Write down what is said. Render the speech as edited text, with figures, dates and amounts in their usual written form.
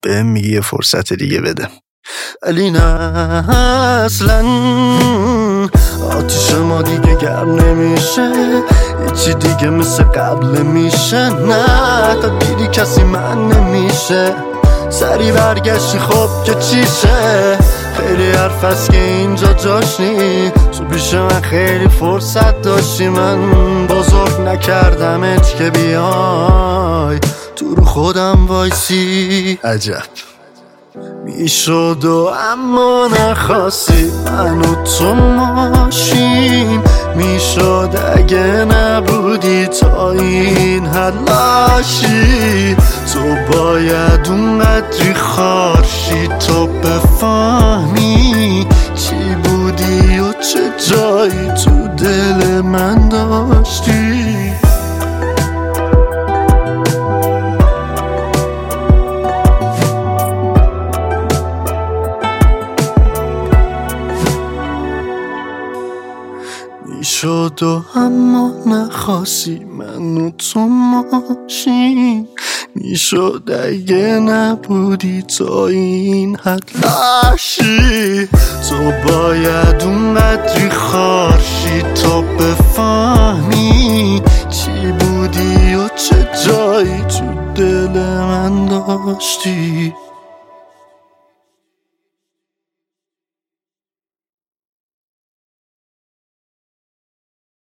بهم میگی یه فرصت دیگه بده. علی نه اصلا آتیش ما دیگه گرم نمیشه، هیچی دیگه مثل قبل میشه، نه تا دیدی کسی من نمیشه، سری برگشتی خب که چیشه، خیلی حرف هست که اینجا جاش نی، تو پیش من خیلی فرصت داشتی، من بزرگ نکردمت که بیای تو رو خودم وایسی. عجب میشد و اما نخواستی من و تو ماشیم، میشد اگه نبودی تا این حد لاشی، تو باید اونقدری خارشی تو بفهمی چی بودی و چه جایی تو دل من داشتی. میشد و اما نخواستی من و تو ماشیم، میشد اگه نبودی تا این حد لاشی، تو باید اونقدری خارشی تو بفهمی چی بودی و چه جایی تو دل من داشتی.